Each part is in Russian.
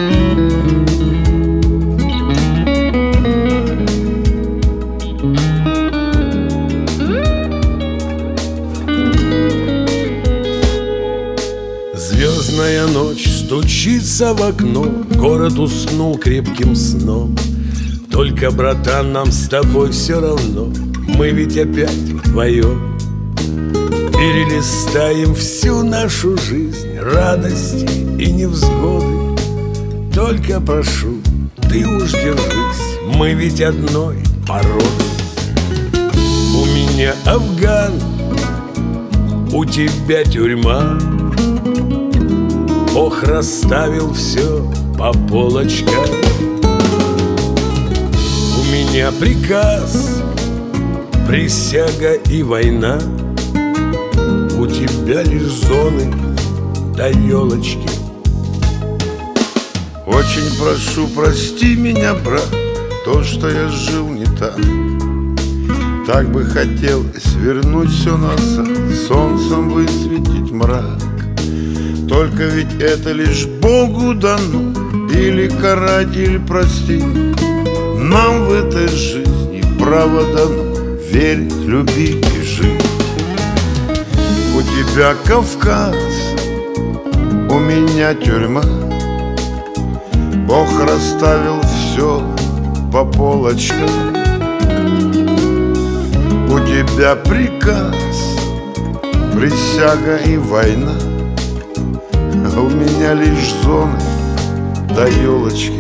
Звездная ночь стучится в окно, город уснул крепким сном. Только, братан, нам с тобой все равно, мы ведь опять вдвоем перелистаем всю нашу жизнь, радости и невзгоды. Только прошу, ты уж держись, мы ведь одной породы. У меня Афган, у тебя тюрьма. Бог расставил все по полочкам. У меня приказ, присяга и война. У тебя лишь зоны да елочки. Очень прошу, прости меня, брат, то, что я жил не так. Так бы хотелось вернуть все назад, солнцем высветить мрак. Только ведь это лишь Богу дано, или карать, или простить. Нам в этой жизни право дано верить, любить и жить. У тебя Кавказ, у меня тюрьма. Бог расставил все по полочкам. У тебя приказ, присяга и война. А у меня лишь зоны да елочки.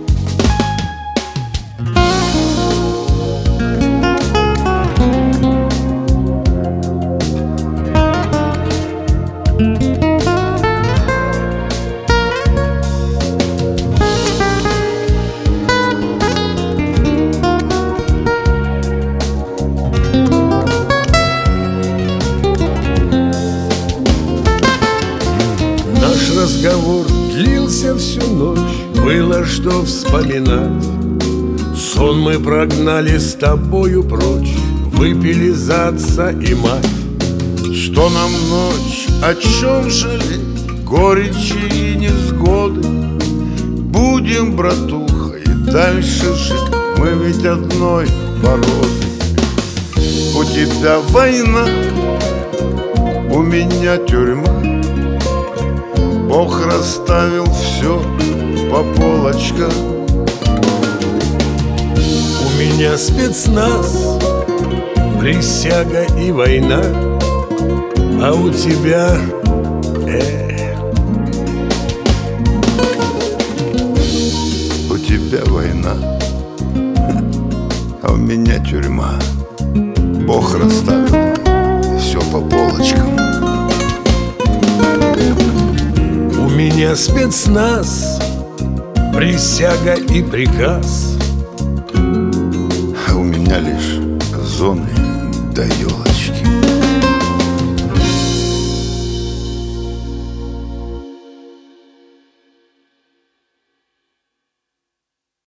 Наш разговор длился всю ночь, было что вспоминать. Сон мы прогнали с тобою прочь, выпили за отца и мать. Что нам ночь, о чем жалеть, горечи и невзгоды? Будем, братуха, и дальше жить, мы ведь одной породы. У тебя война, у меня тюрьма. Бог расставил все по полочкам. У меня спецназ, присяга и война. А у тебя У тебя война, а у меня тюрьма. Бог расставил все по полочкам. У меня спецназ, присяга и приказ. А у меня лишь зоны да елочки.